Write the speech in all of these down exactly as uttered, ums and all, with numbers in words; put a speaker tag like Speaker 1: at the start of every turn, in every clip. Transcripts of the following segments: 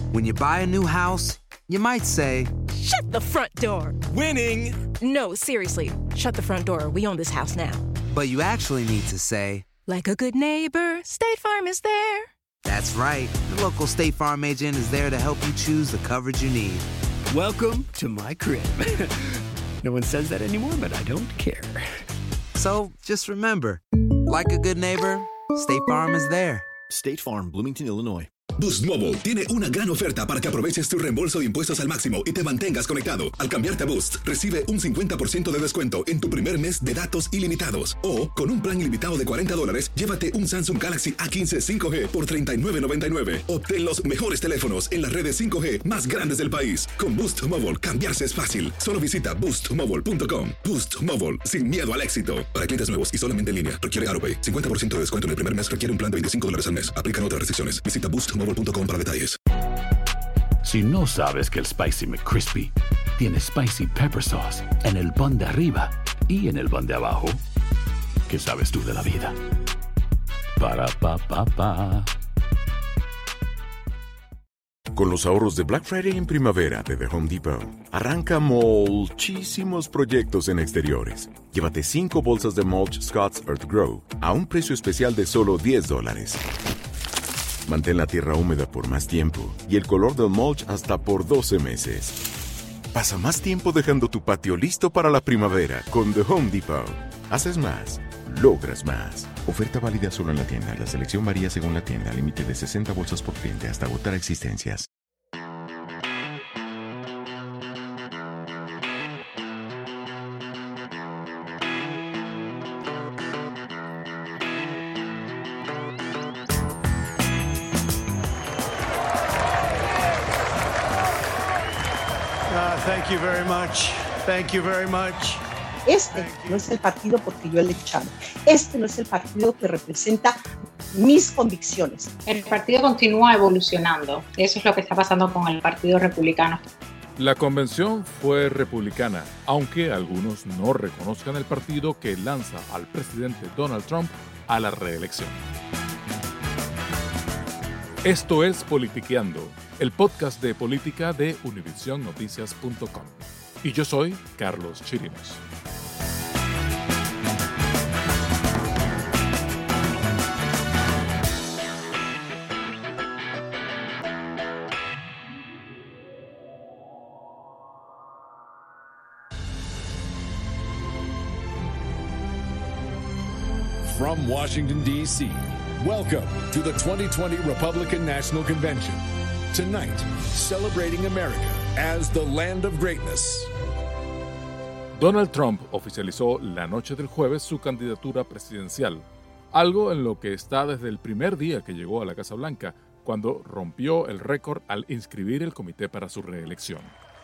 Speaker 1: When you buy a new house, you might say,
Speaker 2: "Shut the front door."
Speaker 3: Winning!
Speaker 2: No, seriously. Shut the front door. We own this house now.
Speaker 1: But you actually need to say,
Speaker 2: like a good neighbor, State Farm is there.
Speaker 1: That's right. The local State Farm agent is there to help you choose the coverage you need.
Speaker 3: Welcome to my crib. No one says that anymore, but I don't care.
Speaker 1: So, just remember, like a good neighbor, State Farm is there.
Speaker 4: State Farm, Bloomington, Illinois.
Speaker 5: Boost Mobile tiene una gran oferta para que aproveches tu reembolso de impuestos al máximo y te mantengas conectado. Al cambiarte a Boost, recibe un cincuenta por ciento de descuento en tu primer mes de datos ilimitados. O, con un plan ilimitado de cuarenta dólares, llévate un Samsung Galaxy A quince cinco G por treinta y nueve noventa y nueve. Obtén los mejores teléfonos en las redes cinco G más grandes del país. Con Boost Mobile, cambiarse es fácil. Solo visita boost mobile punto com. Boost Mobile, sin miedo al éxito. Para clientes nuevos y solamente en línea, requiere AutoPay. cincuenta por ciento de descuento en el primer mes requiere un plan de veinticinco dólares al mes. Aplican otras restricciones. Visita boost mobile punto com para detalles.
Speaker 6: Si no sabes que el Spicy McCrispy tiene Spicy Pepper Sauce en el pan de arriba y en el pan de abajo, ¿qué sabes tú de la vida? Para, pa, pa, pa.
Speaker 7: Con los ahorros de Black Friday en primavera de The Home Depot, arranca muchísimos proyectos en exteriores. Llévate cinco bolsas de mulch Scott's Earth Grow a un precio especial de solo diez dólares. Mantén la tierra húmeda por más tiempo y el color del mulch hasta por doce meses. Pasa más tiempo dejando tu patio listo para la primavera con The Home Depot. Haces más, logras más. Oferta válida solo en la tienda. La selección varía según la tienda. Límite de sesenta bolsas por cliente hasta agotar existencias.
Speaker 8: Thank you very much. Thank you very much.
Speaker 9: Este no es el partido porque yo le he echado. Este no es el partido que representa mis convicciones.
Speaker 10: El partido continúa evolucionando. Eso es lo que está pasando con el Partido Republicano.
Speaker 11: La convención fue republicana, aunque algunos no reconozcan el partido que lanza al presidente Donald Trump a la reelección. Esto es Politiqueando, el podcast de política de univision noticias punto com. Y yo soy Carlos Chirinos.
Speaker 12: From Washington, D C, welcome to the twenty twenty Republican National Convention. Tonight, celebrating America as the land of greatness.
Speaker 11: Donald Trump oficializó la noche del jueves su candidatura presidencial, algo en lo que está desde el primer día que llegó a la Casa Blanca, cuando rompió el récord al inscribir el comité para su reelección.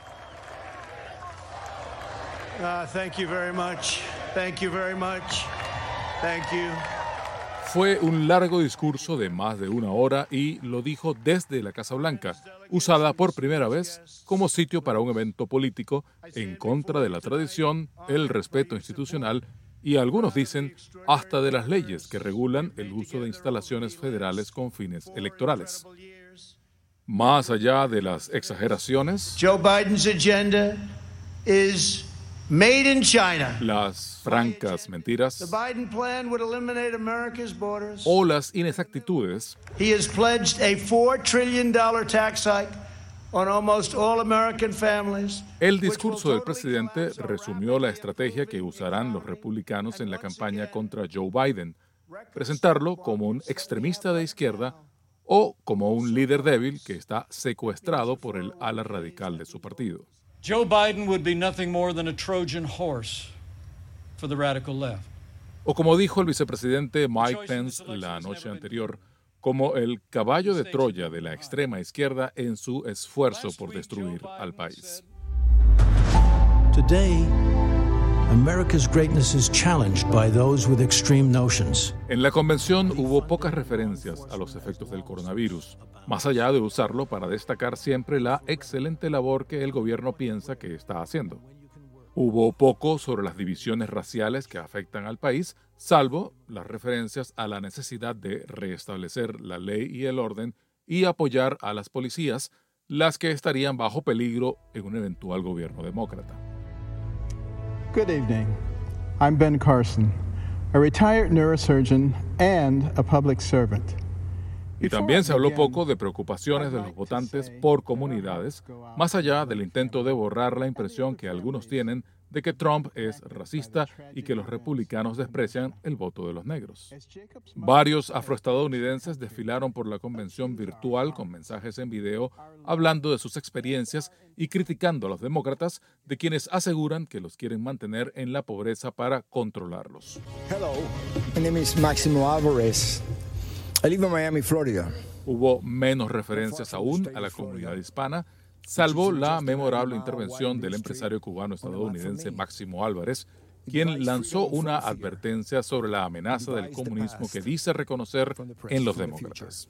Speaker 8: Uh, thank you very much. Thank you very much. Thank you.
Speaker 11: Fue un largo discurso de más de una hora y lo dijo desde la Casa Blanca, usada por primera vez como sitio para un evento político en contra de la tradición, el respeto institucional y, algunos dicen, hasta de las leyes que regulan el uso de instalaciones federales con fines electorales. Más allá de las exageraciones,
Speaker 8: Joe Biden's agenda is made in China.
Speaker 11: Las francas mentiras
Speaker 8: The Biden plan would eliminate America's borders.
Speaker 11: o las inexactitudes,
Speaker 8: He has pledged a four trillion dollars tax hike on almost all American families.
Speaker 11: el discurso del presidente resumió la estrategia que usarán los republicanos en la campaña contra Joe Biden: presentarlo como un extremista de izquierda o como un líder débil que está secuestrado por el ala radical de su partido.
Speaker 13: Joe Biden would be nothing more than a Trojan horse for the radical left.
Speaker 11: O como dijo el vicepresidente Mike Pence la noche anterior, como el caballo de Troya de la extrema izquierda en su esfuerzo por destruir al país.
Speaker 14: Today, America's greatness is challenged by those with extreme notions.
Speaker 11: En la convención hubo pocas referencias a los efectos del coronavirus, más allá de usarlo para destacar siempre la excelente labor que el gobierno piensa que está haciendo. Hubo poco sobre las divisiones raciales que afectan al país, salvo las referencias a la necesidad de restablecer la ley y el orden y apoyar a las policías, las que estarían bajo peligro en un eventual gobierno demócrata.
Speaker 15: Good evening. I'm Ben Carson, a retired neurosurgeon and a public servant.
Speaker 11: Y también se habló poco de preocupaciones de los votantes por comunidades, más allá del intento de borrar la impresión que algunos tienen de que Trump es racista y que los republicanos desprecian el voto de los negros. Varios afroestadounidenses desfilaron por la convención virtual con mensajes en video hablando de sus experiencias y criticando a los demócratas, de quienes aseguran que los quieren mantener en la pobreza para controlarlos.
Speaker 16: Hello, my name is Máximo Álvarez. I live in Miami, Florida.
Speaker 11: Hubo menos referencias aún a la comunidad hispana, salvo la memorable intervención del empresario cubano-estadounidense Máximo Álvarez, quien lanzó una advertencia sobre la amenaza del comunismo que dice reconocer en los demócratas.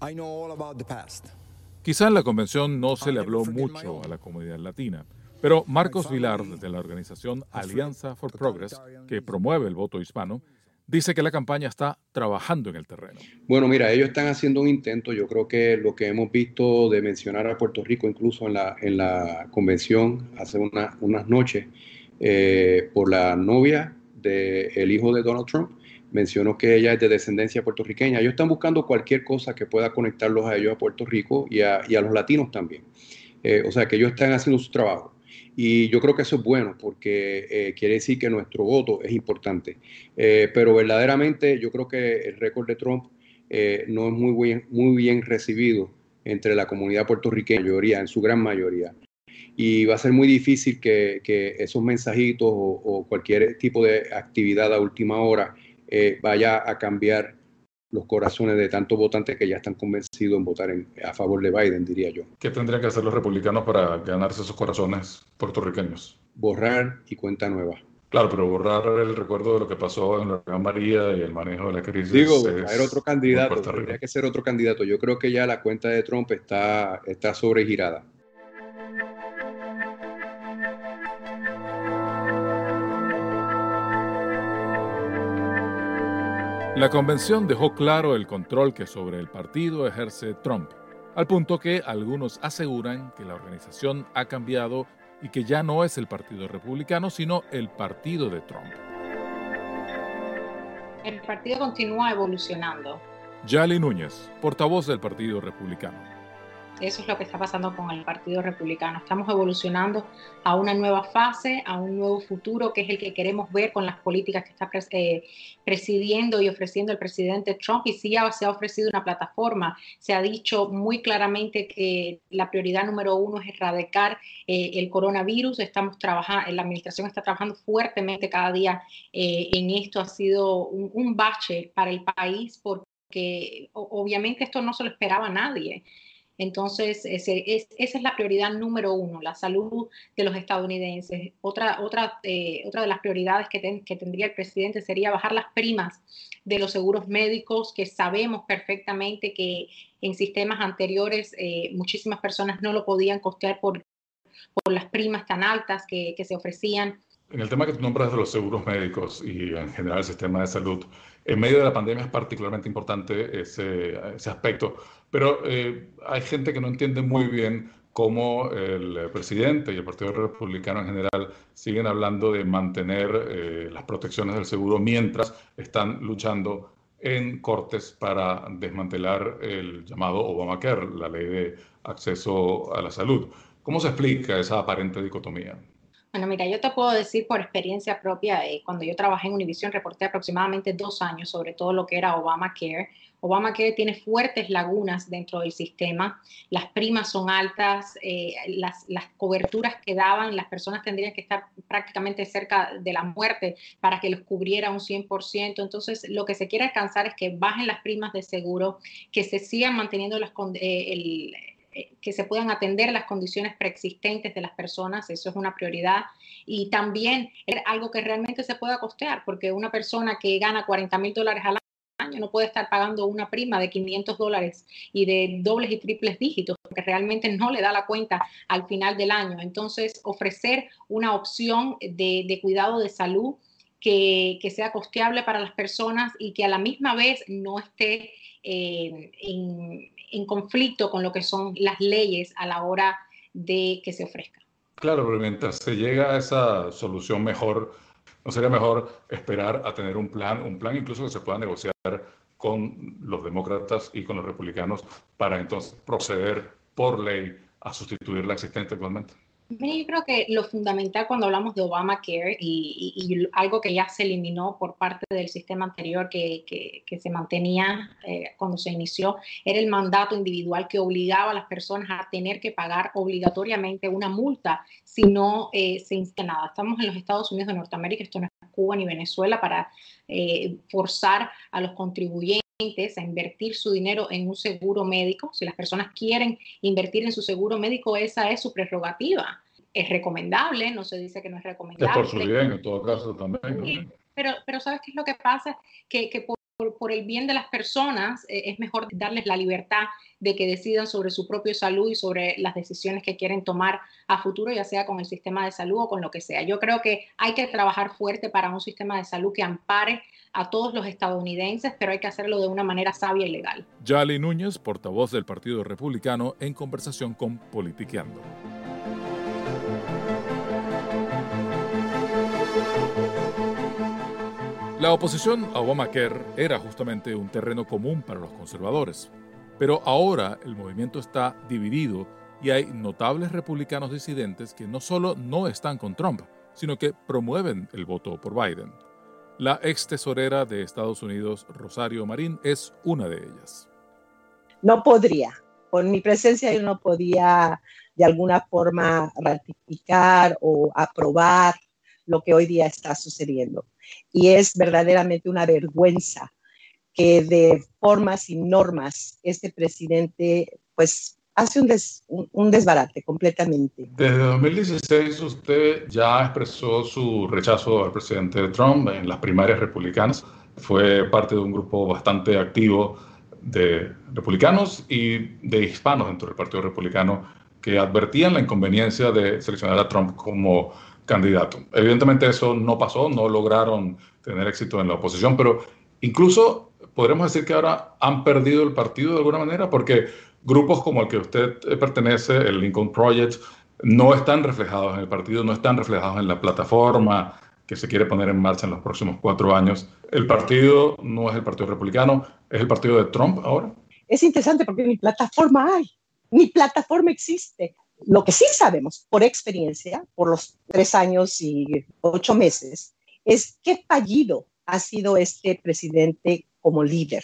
Speaker 11: Quizá en la convención no se le habló mucho a la comunidad latina, pero Marcos Vilar, de la organización Alianza for Progress, que promueve el voto hispano, dice que la campaña está trabajando en el terreno.
Speaker 17: Bueno, mira, ellos están haciendo un intento. Yo creo que lo que hemos visto de mencionar a Puerto Rico, incluso en la, en la convención hace una, unas noches, eh, por la novia del hijo de Donald Trump, mencionó que ella es de descendencia puertorriqueña. Ellos están buscando cualquier cosa que pueda conectarlos a ellos a Puerto Rico y a, y a los latinos también. Eh, o sea, que ellos están haciendo su trabajo. Y yo creo que eso es bueno porque eh, quiere decir que nuestro voto es importante. Eh, pero verdaderamente yo creo que el récord de Trump eh, no es muy bien, muy bien recibido entre la comunidad puertorriqueña, en, mayoría, en su gran mayoría. Y va a ser muy difícil que, que esos mensajitos o, o cualquier tipo de actividad a última hora eh, vaya a cambiar los corazones de tantos votantes que ya están convencidos en votar en, a favor de Biden, diría yo.
Speaker 11: ¿Qué tendrían que hacer los republicanos para ganarse esos corazones puertorriqueños?
Speaker 17: Borrar y cuenta nueva.
Speaker 11: Claro, pero borrar el recuerdo de lo que pasó en la Huracán María y el manejo de la crisis.
Speaker 17: Digo, traer otro candidato, tendría que ser otro candidato. Yo creo que ya la cuenta de Trump está, está sobregirada.
Speaker 11: La convención dejó claro el control que sobre el partido ejerce Trump, al punto que algunos aseguran que la organización ha cambiado y que ya no es el Partido Republicano, sino el partido de Trump.
Speaker 10: El partido continúa evolucionando.
Speaker 11: Yali Núñez, portavoz del Partido Republicano.
Speaker 10: Eso es lo que está pasando con el Partido Republicano. Estamos evolucionando a una nueva fase, a un nuevo futuro, que es el que queremos ver con las políticas que está eh, presidiendo y ofreciendo el presidente Trump. Y sí ya se ha ofrecido una plataforma. Se ha dicho muy claramente que la prioridad número uno es erradicar eh, el coronavirus. Estamos trabajando, la administración está trabajando fuertemente cada día eh, en esto. Ha sido un, un bache para el país porque obviamente esto no se lo esperaba a nadie. Entonces, ese, es, esa es la prioridad número uno, la salud de los estadounidenses. Otra, otra, eh, otra de las prioridades que, ten, que tendría el presidente sería bajar las primas de los seguros médicos, que sabemos perfectamente que en sistemas anteriores eh, muchísimas personas no lo podían costear por, por las primas tan altas que, que se ofrecían.
Speaker 11: En el tema que tú nombras de los seguros médicos y en general el sistema de salud, en medio de la pandemia es particularmente importante ese, ese aspecto, pero eh, hay gente que no entiende muy bien cómo el presidente y el Partido Republicano en general siguen hablando de mantener eh, las protecciones del seguro mientras están luchando en cortes para desmantelar el llamado Obamacare, la ley de acceso a la salud. ¿Cómo se explica esa aparente dicotomía?
Speaker 10: Bueno, mira, yo te puedo decir por experiencia propia, eh, cuando yo trabajé en Univision, reporté aproximadamente dos años sobre todo lo que era Obamacare. Obamacare tiene fuertes lagunas dentro del sistema, las primas son altas, eh, las, las coberturas que daban, las personas tendrían que estar prácticamente cerca de la muerte para que los cubriera un cien por ciento. Entonces, lo que se quiere alcanzar es que bajen las primas de seguro, que se sigan manteniendo las, eh, el que se puedan atender las condiciones preexistentes de las personas, eso es una prioridad, y también es algo que realmente se pueda costear, porque una persona que gana cuarenta mil dólares al año no puede estar pagando una prima de quinientos dólares y de dobles y triples dígitos, porque realmente no le da la cuenta al final del año. Entonces, ofrecer una opción de, de cuidado de salud que, que sea costeable para las personas y que a la misma vez no esté Eh, en, en conflicto con lo que son las leyes a la hora de que se ofrezca.
Speaker 18: Claro, pero mientras se llega a esa solución mejor, ¿no sería mejor esperar a tener un plan, un plan incluso que se pueda negociar con los demócratas y con los republicanos para entonces proceder por ley a sustituir la existente actualmente?
Speaker 10: Yo creo que lo fundamental cuando hablamos de Obamacare y, y, y algo que ya se eliminó por parte del sistema anterior que, que, que se mantenía eh, cuando se inició, era el mandato individual que obligaba a las personas a tener que pagar obligatoriamente una multa si no eh, se insta nada. Estamos en los Estados Unidos de Norteamérica, esto no es Cuba ni Venezuela, para eh, forzar a los contribuyentes a invertir su dinero en un seguro médico. Si las personas quieren invertir en su seguro médico, esa es su prerrogativa. Es recomendable, no se dice que no es recomendable.
Speaker 18: Es por su bien, en todo caso también.
Speaker 10: Sí, pero, pero ¿sabes qué es lo que pasa? Que, que por, por, por el bien de las personas eh, es mejor darles la libertad de que decidan sobre su propia salud y sobre las decisiones que quieren tomar a futuro, ya sea con el sistema de salud o con lo que sea. Yo creo que hay que trabajar fuerte para un sistema de salud que ampare a todos los estadounidenses, pero hay que hacerlo de una manera sabia y legal.
Speaker 11: Yali Núñez, portavoz del Partido Republicano, en conversación con Politiqueando. La oposición a Obamacare era justamente un terreno común para los conservadores, pero ahora el movimiento está dividido y hay notables republicanos disidentes que no solo no están con Trump, sino que promueven el voto por Biden. La ex tesorera de Estados Unidos, Rosario Marín, es una de ellas.
Speaker 9: No podría, por mi presencia yo no podía de alguna forma ratificar o aprobar lo que hoy día está sucediendo. Y es verdaderamente una vergüenza que de formas y normas este presidente pues hace un, des, un, un desbarate completamente.
Speaker 18: Desde dos mil dieciséis usted ya expresó su rechazo al presidente Trump en las primarias republicanas. Fue parte de un grupo bastante activo de republicanos y de hispanos dentro del Partido Republicano que advertían la inconveniencia de seleccionar a Trump como candidato. Evidentemente eso no pasó, no lograron tener éxito en la oposición, pero incluso podremos decir que ahora han perdido el partido de alguna manera, porque grupos como el que usted pertenece, el Lincoln Project, no están reflejados en el partido, no están reflejados en la plataforma que se quiere poner en marcha en los próximos cuatro años. El partido no es el Partido Republicano, es el partido de Trump ahora.
Speaker 9: Es interesante porque ni plataforma hay, ni plataforma existe. Lo que sí sabemos por experiencia, por los tres años y ocho meses, es qué fallido ha sido este presidente como líder.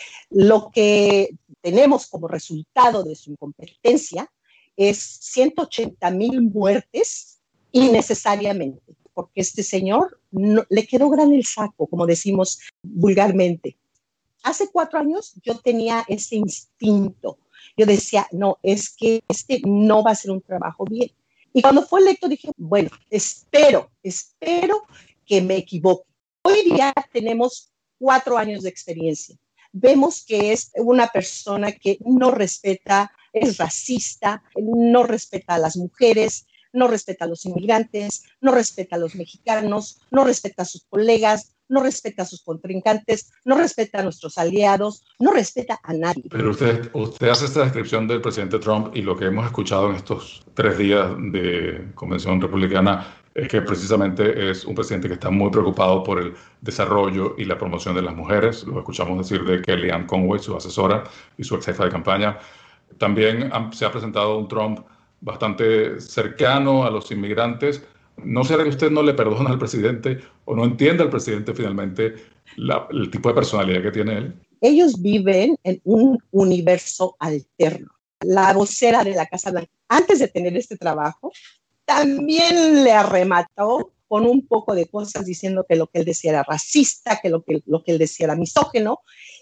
Speaker 9: Lo que tenemos como resultado de su incompetencia es ciento ochenta mil muertes innecesariamente, porque este señor no, le quedó grande el saco, como decimos vulgarmente. Hace cuatro años yo tenía ese instinto. Yo decía, no, es que este no va a ser un trabajo bien. Y cuando fue electo dije, bueno, espero, espero que me equivoque. Hoy día tenemos cuatro años de experiencia. Vemos que es una persona que no respeta, es racista, no respeta a las mujeres, no respeta a los inmigrantes, no respeta a los mexicanos, no respeta a sus colegas, no respeta a sus contrincantes, no respeta a nuestros aliados, no respeta a nadie.
Speaker 18: Pero usted, usted hace esta descripción del presidente Trump y lo que hemos escuchado en estos tres días de convención republicana es que precisamente es un presidente que está muy preocupado por el desarrollo y la promoción de las mujeres. Lo escuchamos decir de Kellyanne Conway, su asesora y su ex jefa de campaña. También se ha presentado un Trump bastante cercano a los inmigrantes. ¿No será que usted no le perdona al presidente o no entiende al presidente finalmente la, el tipo de personalidad que tiene él?
Speaker 9: Ellos viven en un universo alterno. La vocera de la Casa Blanca, antes de tener este trabajo, también le arremató con un poco de cosas diciendo que lo que él decía era racista, que lo que, lo que él decía era misógino.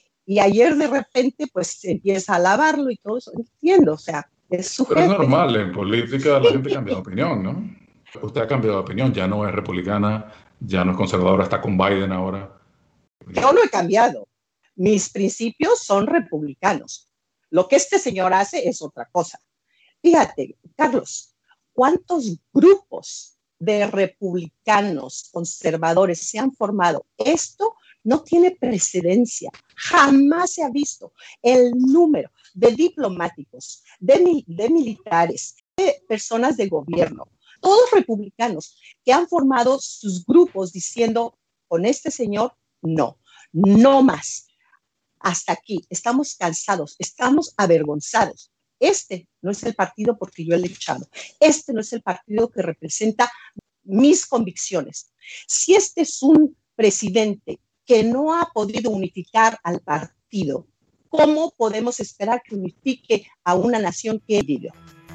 Speaker 9: Y ayer de repente pues empieza a alabarlo y todo eso. Entiendo, o sea, es su
Speaker 18: Pero
Speaker 9: jefe.
Speaker 18: es normal, en política la gente cambia de opinión, ¿no? Usted ha cambiado de opinión, ya no es republicana, ya no es conservadora, está con Biden ahora.
Speaker 9: Yo no he cambiado. Mis principios son republicanos. Lo que este señor hace es otra cosa. Fíjate, Carlos, ¿cuántos grupos de republicanos conservadores se han formado? Esto no tiene precedencia, jamás se ha visto el número de diplomáticos, de, mi, de militares, de personas de gobierno, todos republicanos que han formado sus grupos diciendo, con este señor, no, no más. Hasta aquí, estamos cansados, estamos avergonzados. Este no es el partido porque yo he luchado. Este no es el partido que representa mis convicciones. Si este es un presidente que no ha podido unificar al partido, ¿cómo podemos esperar que unifique a una nación que vive?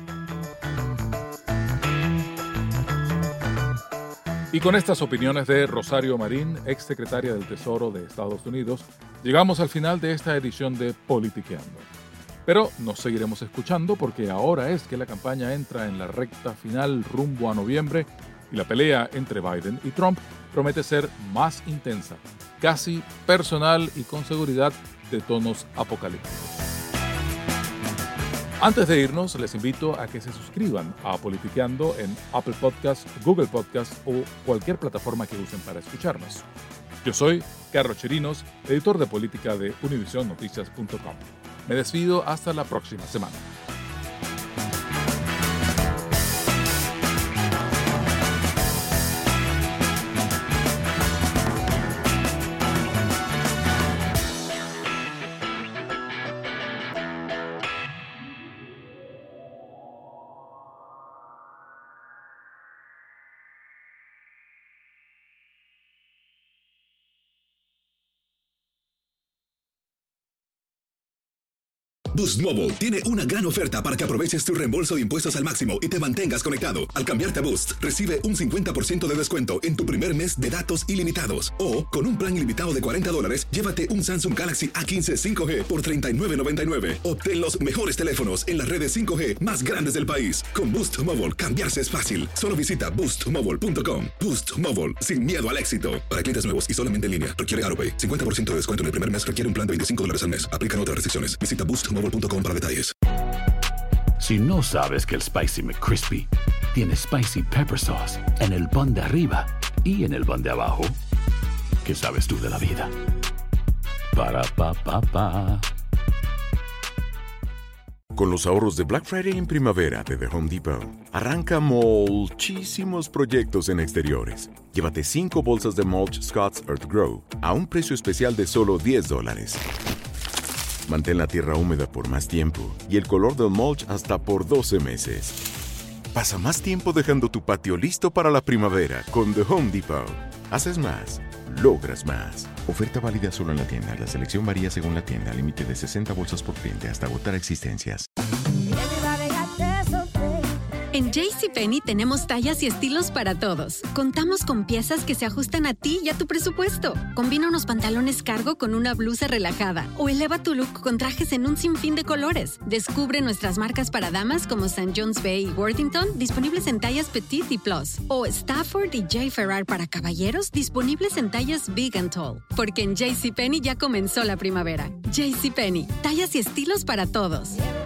Speaker 11: Y con estas opiniones de Rosario Marín, exsecretaria del Tesoro de Estados Unidos, llegamos al final de esta edición de Politiqueando. Pero nos seguiremos escuchando porque ahora es que la campaña entra en la recta final rumbo a noviembre y la pelea entre Biden y Trump promete ser más intensa, casi personal y con seguridad de tonos apocalípticos. Antes de irnos, les invito a que se suscriban a Politiqueando en Apple Podcasts, Google Podcasts o cualquier plataforma que usen para escucharnos. Yo soy Carlos Chirinos, editor de política de univision noticias punto com. Me despido hasta la próxima semana.
Speaker 5: Boost Mobile tiene una gran oferta para que aproveches tu reembolso de impuestos al máximo y te mantengas conectado. Al cambiarte a Boost, recibe un cincuenta por ciento de descuento en tu primer mes de datos ilimitados. O, con un plan ilimitado de cuarenta dólares, llévate un Samsung Galaxy A quince cinco G por treinta y nueve noventa y nueve. Obtén los mejores teléfonos en las redes cinco G más grandes del país. Con Boost Mobile, cambiarse es fácil. Solo visita boost mobile punto com. Boost Mobile, sin miedo al éxito. Para clientes nuevos y solamente en línea, requiere AutoPay. cincuenta por ciento de descuento en el primer mes requiere un plan de veinticinco dólares al mes. Aplican otras restricciones. Visita boost mobile punto com para detalles.
Speaker 6: Si no sabes que el Spicy McCrispy tiene Spicy Pepper Sauce en el pan de arriba y en el pan de abajo, ¿qué sabes tú de la vida? Para, pa, pa, pa.
Speaker 7: Con los ahorros de Black Friday en primavera de The Home Depot, arranca muchísimos proyectos en exteriores. Llévate cinco bolsas de mulch Scott's Earth Grow a un precio especial de solo diez dólares. Mantén la tierra húmeda por más tiempo y el color del mulch hasta por doce meses. Pasa más tiempo dejando tu patio listo para la primavera con The Home Depot. Haces más, logras más. Oferta válida solo en la tienda. La selección varía según la tienda. Límite de sesenta bolsas por cliente hasta agotar existencias.
Speaker 19: En JCPenney tenemos tallas y estilos para todos. Contamos con piezas que se ajustan a ti y a tu presupuesto. Combina unos pantalones cargo con una blusa relajada o eleva tu look con trajes en un sinfín de colores. Descubre nuestras marcas para damas como Saint John's Bay y Worthington, disponibles en tallas Petite y Plus. O Stafford y J. Ferrar para caballeros, disponibles en tallas Big and Tall. Porque en JCPenney ya comenzó la primavera. JCPenney, tallas y estilos para todos.